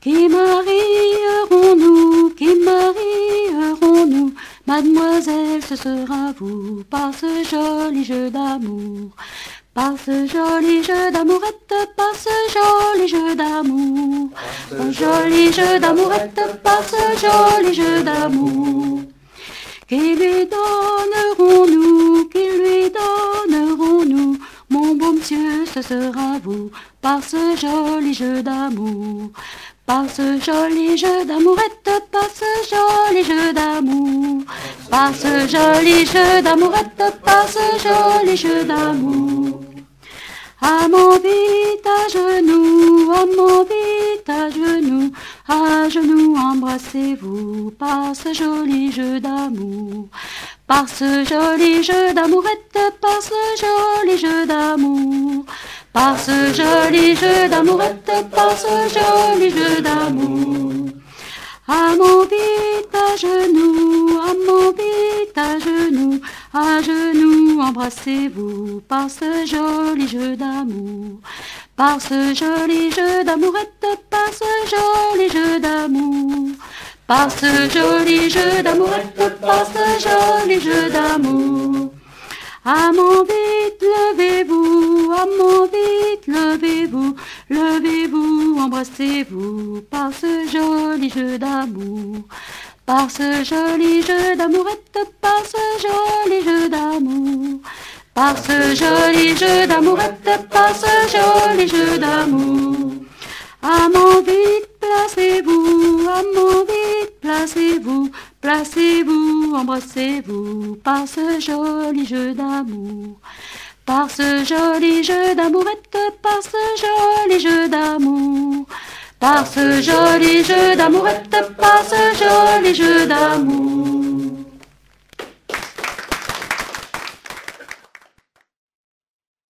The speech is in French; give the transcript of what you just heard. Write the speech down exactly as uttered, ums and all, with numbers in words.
Qui marierons-nous, qui marierons-nous, mademoiselle, ce sera vous, par ce joli jeu d'amour. Par ce joli jeu d'amourette, par ce joli jeu d'amour. Un joli jeu d'amourette, par ce joli jeu d'amour. Qui lui donnerons-nous, qui lui donnerons-nous, mon beau monsieur, ce sera vous, par ce joli jeu d'amour. Par ce joli jeu d'amourette, par ce joli jeu d'amour. Par ce joli jeu d'amourette, par ce joli jeu d'amour. À mon vite à genoux, à mon vite à genoux, à genoux embrassez-vous, par ce joli jeu d'amour. Par ce joli jeu d'amourette, par ce joli jeu d'amour. Par ce joli jeu d'amourette, par ce joli jeu d'amour. À mon vite à genoux, à mon vite à genoux, à genoux embrassez-vous, par ce joli jeu d'amour. Par ce joli jeu d'amourette, par ce joli jeu d'amour. Par ce joli jeu d'amourette, par ce joli jeu d'amour. À mon vite, levez-vous, à mon vite, levez-vous, levez-vous, embrassez-vous, par ce joli jeu d'amour. Par ce joli jeu d'amourette, par ce joli jeu d'amour. Par ce joli jeu d'amourette, par ce joli jeu d'amour. À mon vite, placez-vous, à mon vite, placez-vous, placez-vous, embrassez-vous, par ce joli jeu d'amour. Par ce joli jeu d'amourette, par ce joli jeu d'amour. Par ce joli jeu d'amourette, par ce